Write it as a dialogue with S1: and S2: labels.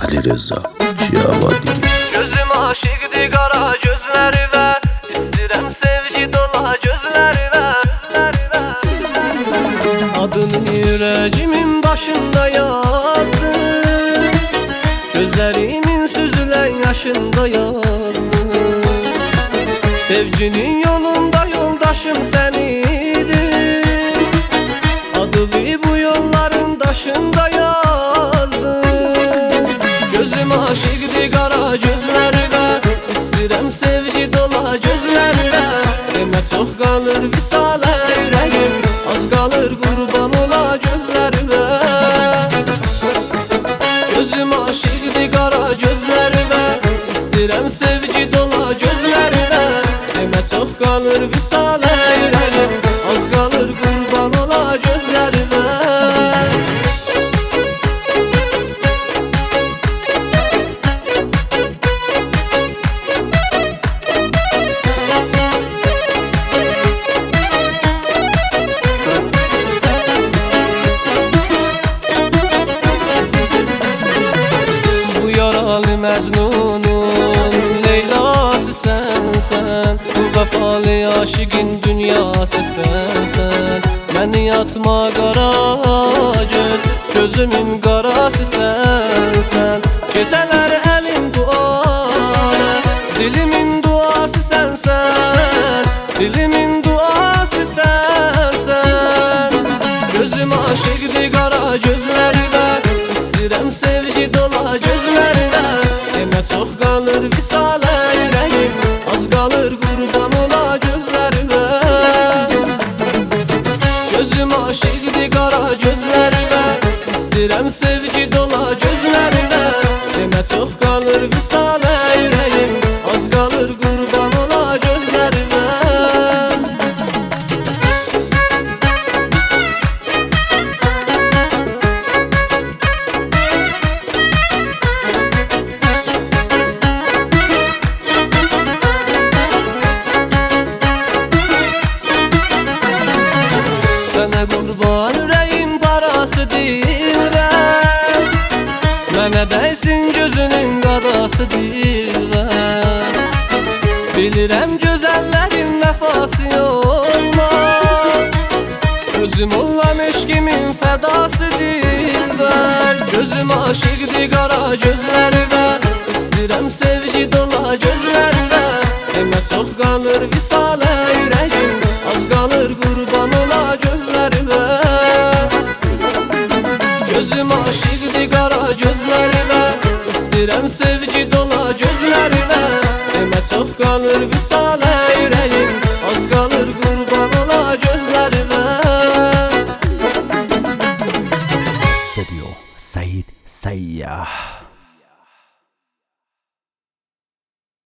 S1: Ali Reza Ciyavadi.
S2: Gözüm aşıqdı qara gözlərinə, İstirəm sevgi dola gözlərinə. Adını yüreğimin başında yazdım, gözlerimin süzülen yaşında yazdım. Sevginin yolunda yoldaşım sen idin, adımı bu yolların taşında yazdım. Gözüm aşıqdı qara gözlərinə, İstirəm sevgi dola gözlərinə. Demə çox qalır visalə ürəyim, az qalır qurban ola gözlərinə. Gözüm aşıqdı qara gözlərinə, İstirəm sevgi dola gözlərinə. Demə çox qalır visalə ürəyim, az qalır qurban ola gözlərinə. Mecnunun Leyla'sı sensen, bu vefalı aşıqın dünyası sensen. Məni yatma qara göz, gözümün qarası sensen. Gecələr əlim dualə, dilimin duası sensen, dilimin duası sensen. Gözüm aşıqdı qara gözlərinə, İstirəm sevgi dola gözlərinə. Demə çox qalır visalə ürəyim, az qalır qurban ola gözlərinə. Gözüm aşıqdı qara gözlərinə, İstirəm sevgi dola gözlərinə. Demə çox qalır visalə ürəyim, az qalır qurban ola gözlərinə. Qurban ürəyim parası deyirəm, mənə dəysin gözünün qadası deyirəm. Bilirəm gözəllərin vəfası olmaz, özüm olan eşqimin fədası deyirlər. Gözüm aşıqdı qara gözlərinə, İstirəm sevgi dola gözlərinə. Demə çox qalır visalə ürəyim, az qalır qurban ola gözlərinə. Gözüm aşıqdı qara gözlərinə, İstirəm sevgi dola gözlərinə. Demə çox qalır visalə ürəyim, az qalır qurban ola gözlərinə.
S1: Stüdyo Said Sayyah.